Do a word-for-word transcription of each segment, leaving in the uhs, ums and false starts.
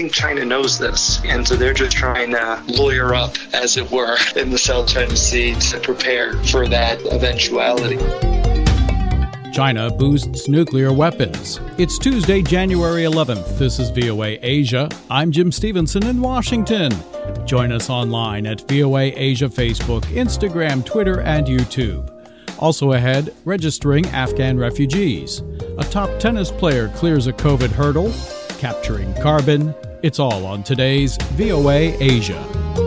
think China knows this, and so they're just trying to lawyer up, as it were, in the South China Sea to prepare for that eventuality. China boosts nuclear weapons. It's Tuesday, January eleventh. This is V O A Asia. I'm Jim Stevenson in Washington. Join us online at V O A Asia Facebook, Instagram, Twitter, and YouTube. Also ahead, registering Afghan refugees. A top tennis player clears a COVID hurdle. Capturing carbon. It's all on today's V O A Asia.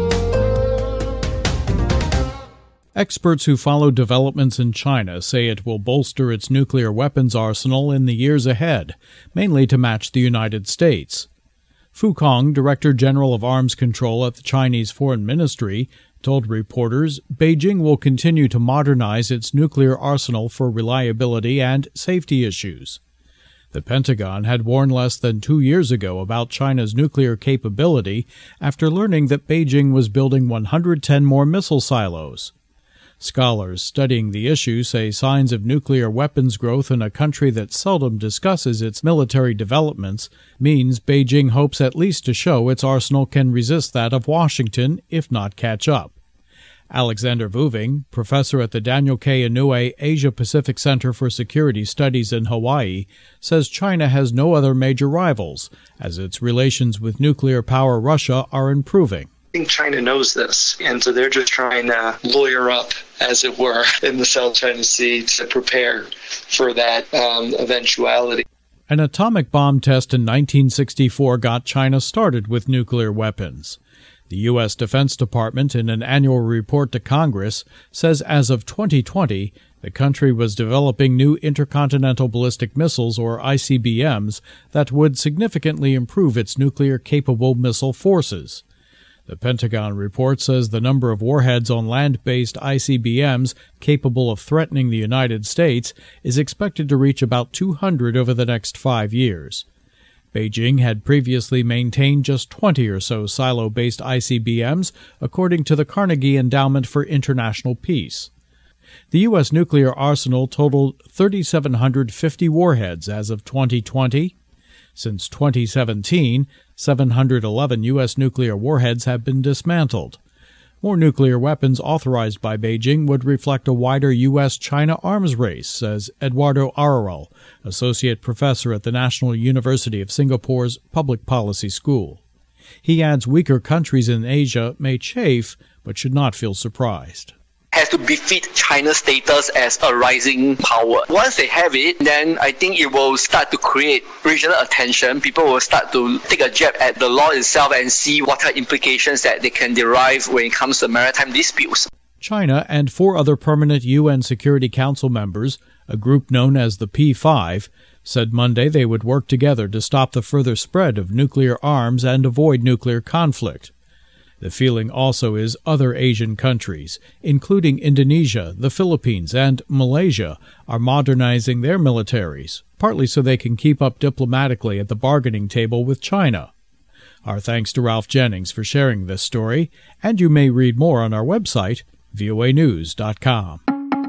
Experts who follow developments in China say it will bolster its nuclear weapons arsenal in the years ahead, mainly to match the United States. Fu Kong, Director General of Arms Control at the Chinese Foreign Ministry, told reporters Beijing will continue to modernize its nuclear arsenal for reliability and safety issues. The Pentagon had warned less than two years ago about China's nuclear capability after learning that Beijing was building one hundred ten more missile silos. Scholars studying the issue say signs of nuclear weapons growth in a country that seldom discusses its military developments means Beijing hopes at least to show its arsenal can resist that of Washington, if not catch up. Alexander Vuving, professor at the Daniel K. Inouye Asia-Pacific Center for Security Studies in Hawaii, says China has no other major rivals, as its relations with nuclear power Russia are improving. I think China knows this, and so they're just trying to lawyer up, as it were, in the South China Sea to prepare for that um, eventuality. An atomic bomb test in nineteen sixty-four got China started with nuclear weapons. The U S Defense Department, in an annual report to Congress, says as of twenty twenty, the country was developing new intercontinental ballistic missiles, or I C B Ms, that would significantly improve its nuclear-capable missile forces. The Pentagon report says the number of warheads on land-based I C B Ms capable of threatening the United States is expected to reach about two hundred over the next five years. Beijing had previously maintained just twenty or so silo-based I C B Ms, according to the Carnegie Endowment for International Peace. The U S nuclear arsenal totaled three thousand seven hundred fifty warheads as of twenty twenty. Since twenty seventeen, seven hundred eleven U S nuclear warheads have been dismantled. More nuclear weapons authorized by Beijing would reflect a wider U S China arms race, says Eduardo Araral, associate professor at the National University of Singapore's Public Policy School. He adds weaker countries in Asia may chafe, but should not feel surprised. Has to befit China's status as a rising power. Once they have it, then I think it will start to create regional attention. People will start to take a jab at the law itself and see what are implications that they can derive when it comes to maritime disputes. China and four other permanent U N Security Council members, a group known as the P five, said Monday they would work together to stop the further spread of nuclear arms and avoid nuclear conflict. The feeling also is other Asian countries, including Indonesia, the Philippines, and Malaysia, are modernizing their militaries, partly so they can keep up diplomatically at the bargaining table with China. Our thanks to Ralph Jennings for sharing this story, and you may read more on our website, V O A news dot com.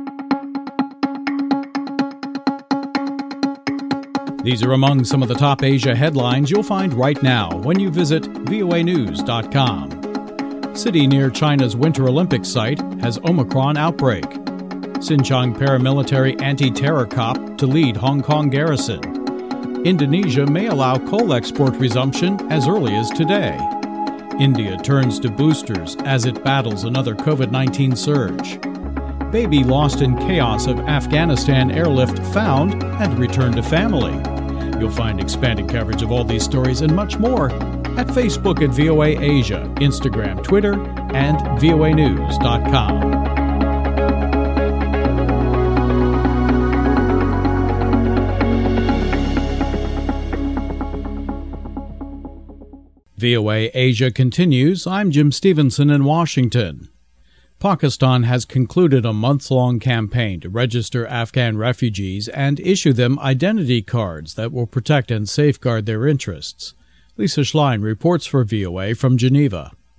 These are among some of the top Asia headlines you'll find right now when you visit V O A news dot com. City near China's Winter Olympics site has Omicron outbreak. Xinjiang paramilitary anti-terror cop to lead Hong Kong garrison. Indonesia may allow coal export resumption as early as today. India turns to boosters as it battles another COVID nineteen surge. Baby lost in chaos of Afghanistan airlift found and returned to family. You'll find expanded coverage of all these stories and much more at Facebook at V O A Asia, Instagram, Twitter, and V O A news dot com. V O A Asia continues. I'm Jim Stevenson in Washington. Pakistan has concluded a months-long campaign to register Afghan refugees and issue them identity cards that will protect and safeguard their interests. Lisa Schlein reports for V O A from Geneva.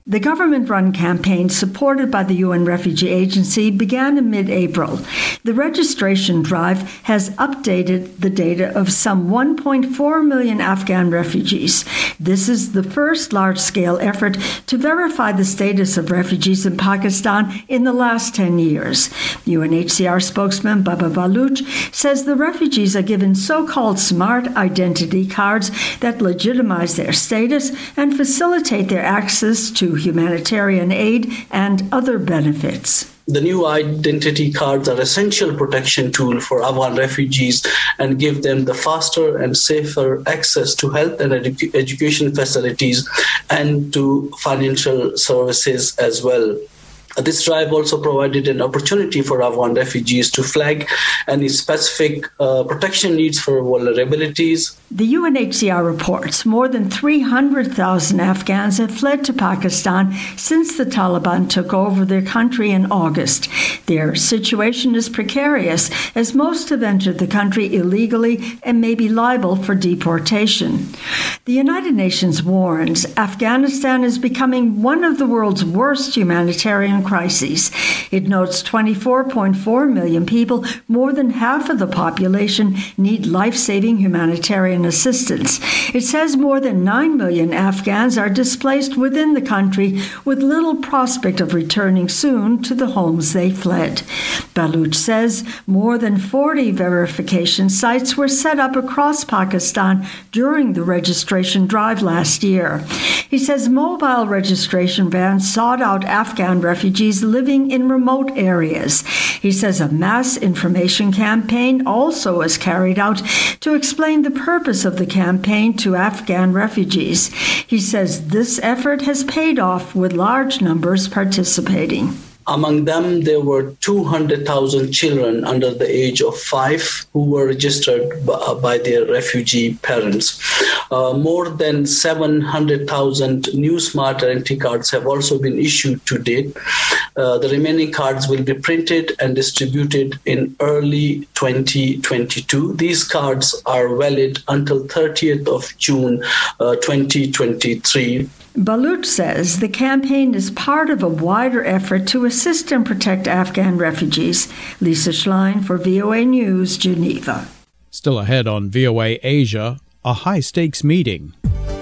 The government-run campaign supported by the U N Refugee Agency began in mid-April. The registration drive has updated the data of some one point four million Afghan refugees. This is the first large-scale effort to verify the status of refugees in Pakistan in the last ten years. U N H C R spokesman Baba Baloch says the refugees are given so-called smart identity cards that legitimize their status and facilitate their access to humanitarian aid and other benefits. The new identity cards are essential protection tool for Afghan refugees and give them the faster and safer access to health and edu- education facilities and to financial services as well. This drive also provided an opportunity for Afghan refugees to flag any specific uh, protection needs for vulnerabilities. The U N H C R reports more than three hundred thousand Afghans have fled to Pakistan since the Taliban took over their country in August. Their situation is precarious, as most have entered the country illegally and may be liable for deportation. The United Nations warns Afghanistan is becoming one of the world's worst humanitarian crises. It notes twenty-four point four million people, more than half of the population, need life-saving humanitarian assistance. It says more than nine million Afghans are displaced within the country with little prospect of returning soon to the homes they fled. Baloch says more than forty verification sites were set up across Pakistan during the registration drive last year. He says mobile registration vans sought out Afghan refugees living in remote areas. He says a mass information campaign also was carried out to explain the purpose of the campaign to Afghan refugees. He says this effort has paid off with large numbers participating. Among them, there were two hundred thousand children under the age of five who were registered by their refugee parents. Uh, more than seven hundred thousand new smart identity cards have also been issued to date. Uh, the remaining cards will be printed and distributed in early twenty twenty-two. These cards are valid until thirtieth of June uh, twenty twenty-three. Baloch says the campaign is part of a wider effort to assist and protect Afghan refugees. Lisa Schlein for V O A News, Geneva. Still ahead on V O A Asia, a high-stakes meeting.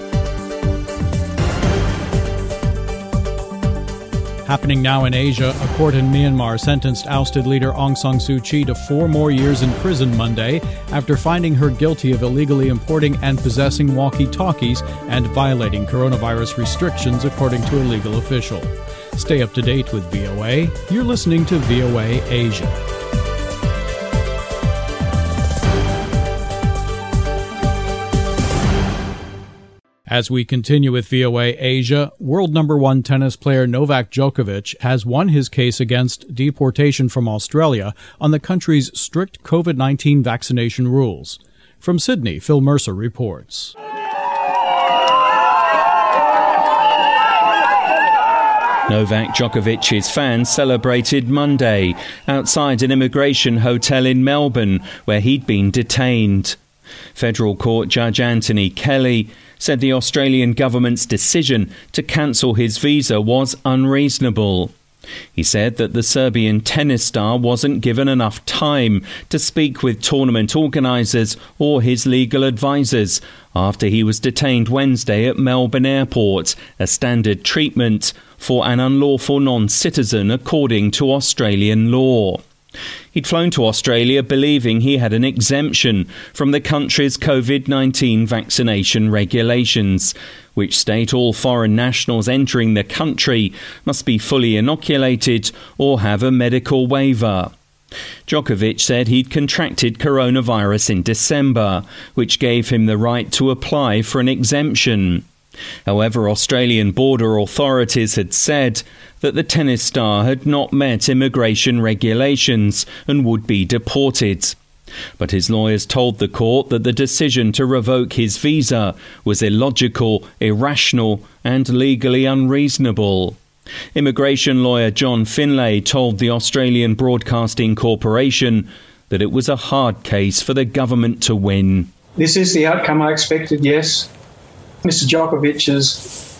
Happening now in Asia, a court in Myanmar sentenced ousted leader Aung San Suu Kyi to four more years in prison Monday after finding her guilty of illegally importing and possessing walkie-talkies and violating coronavirus restrictions, according to a legal official. Stay up to date with V O A. You're listening to V O A Asia. As we continue with V O A Asia, world number one tennis player Novak Djokovic has won his case against deportation from Australia on the country's strict COVID nineteen vaccination rules. From Sydney, Phil Mercer reports. Novak Djokovic's fans celebrated Monday outside an immigration hotel in Melbourne where he'd been detained. Federal Court Judge Anthony Kelly said the Australian government's decision to cancel his visa was unreasonable. He said that the Serbian tennis star wasn't given enough time to speak with tournament organisers or his legal advisers after he was detained Wednesday at Melbourne Airport, a standard treatment for an unlawful non-citizen according to Australian law. He'd flown to Australia believing he had an exemption from the country's COVID nineteen vaccination regulations, which state all foreign nationals entering the country must be fully inoculated or have a medical waiver. Djokovic said he'd contracted coronavirus in December, which gave him the right to apply for an exemption. However, Australian border authorities had said that the tennis star had not met immigration regulations and would be deported. But his lawyers told the court that the decision to revoke his visa was illogical, irrational and legally unreasonable. Immigration lawyer John Finlay told the Australian Broadcasting Corporation that it was a hard case for the government to win. This is the outcome I expected, yes. Mister Djokovic has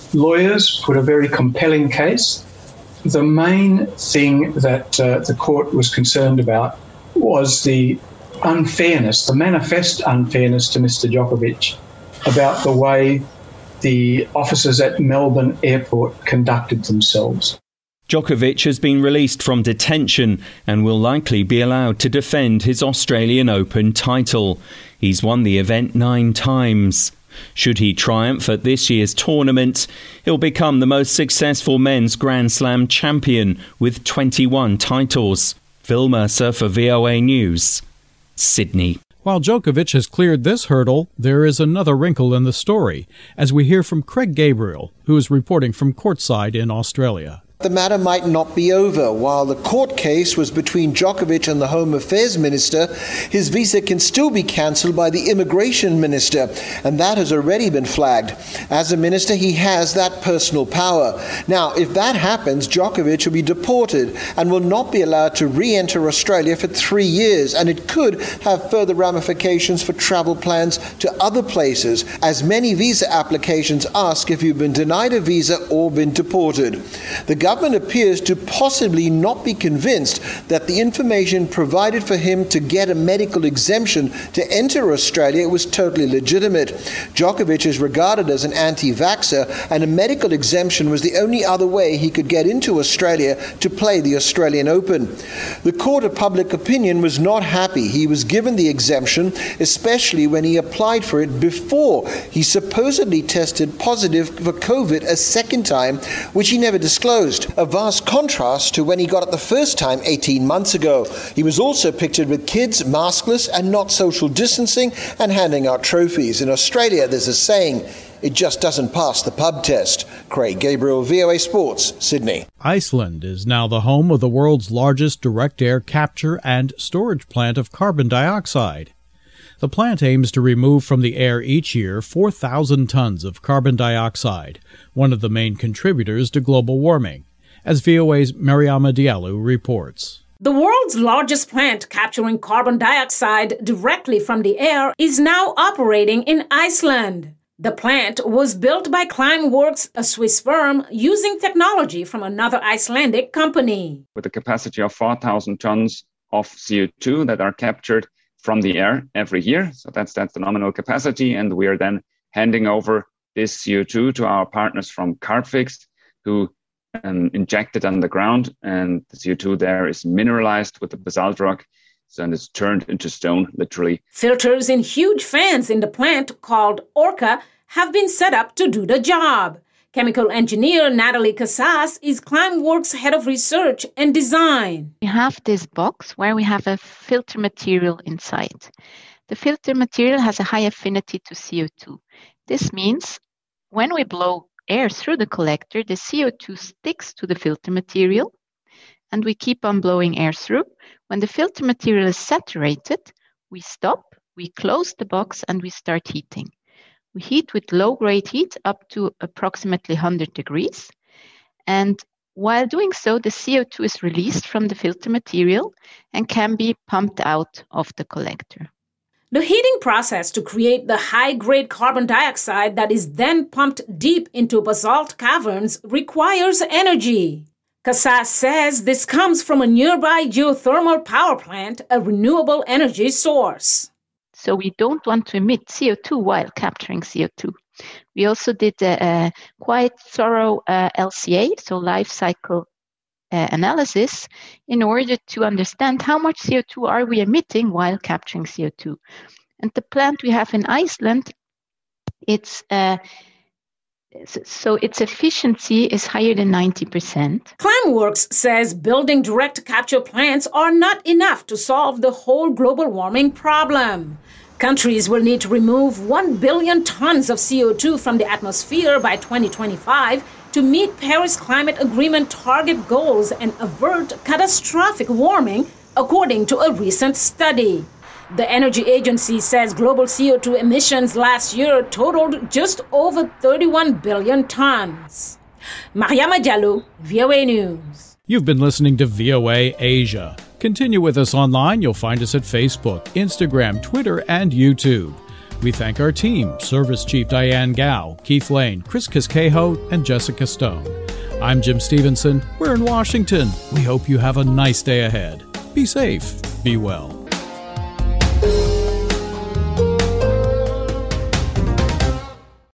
lawyers put a very compelling case. The main thing that uh, the court was concerned about was the unfairness, the manifest unfairness to Mister Djokovic about the way the officers at Melbourne Airport conducted themselves. Djokovic has been released from detention and will likely be allowed to defend his Australian Open title. He's won the event nine times. Should he triumph at this year's tournament, he'll become the most successful men's Grand Slam champion with twenty-one titles. Phil Mercer for V O A News, Sydney. While Djokovic has cleared this hurdle, there is another wrinkle in the story, as we hear from Craig Gabriel, who is reporting from courtside in Australia. The matter might not be over. While the court case was between Djokovic and the Home Affairs Minister, his visa can still be cancelled by the Immigration Minister, and that has already been flagged. As a minister, he has that personal power. Now, if that happens, Djokovic will be deported and will not be allowed to re-enter Australia for three years, and it could have further ramifications for travel plans to other places, as many visa applications ask if you've been denied a visa or been deported. The government appears to possibly not be convinced that the information provided for him to get a medical exemption to enter Australia was totally legitimate. Djokovic is regarded as an anti-vaxxer, and a medical exemption was the only other way he could get into Australia to play the Australian Open. The Court of Public Opinion was not happy he was given the exemption, especially when he applied for it before he supposedly tested positive for COVID a second time, which he never disclosed. A vast contrast to when he got it the first time eighteen months ago. He was also pictured with kids, maskless and not social distancing, and handing out trophies. In Australia, there's a saying, it just doesn't pass the pub test. Craig Gabriel, V O A Sports, Sydney. Iceland is now the home of the world's largest direct air capture and storage plant of carbon dioxide. The plant aims to remove from the air each year four thousand tons of carbon dioxide, one of the main contributors to global warming, as V O A's Mariama Diallo reports. The world's largest plant capturing carbon dioxide directly from the air is now operating in Iceland. The plant was built by Climeworks, a Swiss firm, using technology from another Icelandic company. With a capacity of four thousand tons of C O two that are captured from the air every year. So that's that's the nominal capacity. And we are then handing over this C O two to our partners from Carbfix, who um, inject it underground. And the C O two there is mineralized with the basalt rock. So and it's turned into stone, literally. Filters in huge fans in the plant called Orca have been set up to do the job. Chemical engineer Natalie Casas is Climeworks' head of research and design. We have this box where we have a filter material inside. The filter material has a high affinity to C O two. This means when we blow air through the collector, the C O two sticks to the filter material, and we keep on blowing air through. When the filter material is saturated, we stop, we close the box, and we start heating. We heat with low-grade heat up to approximately one hundred degrees. And while doing so, the C O two is released from the filter material and can be pumped out of the collector. The heating process to create the high-grade carbon dioxide that is then pumped deep into basalt caverns requires energy. Casas says this comes from a nearby geothermal power plant, a renewable energy source. So we don't want to emit C O two while capturing C O two. We also did a, a quite thorough uh, L C A, so life cycle uh, analysis, in order to understand how much C O two are we emitting while capturing C O two. And the plant we have in Iceland, it's uh, so its efficiency is higher than ninety percent. Climeworks says building direct capture plants are not enough to solve the whole global warming problem. Countries will need to remove one billion tons of C O two from the atmosphere by twenty twenty-five to meet Paris Climate Agreement target goals and avert catastrophic warming, according to a recent study. The Energy Agency says global C O two emissions last year totaled just over thirty-one billion tons. Mariama Diallo, V O A News. You've been listening to V O A Asia. Continue with us online. You'll find us at Facebook, Instagram, Twitter, and YouTube. We thank our team, Service Chief Diane Gao, Keith Lane, Chris Casquejo, and Jessica Stone. I'm Jim Stevenson. We're in Washington. We hope you have a nice day ahead. Be safe. Be well.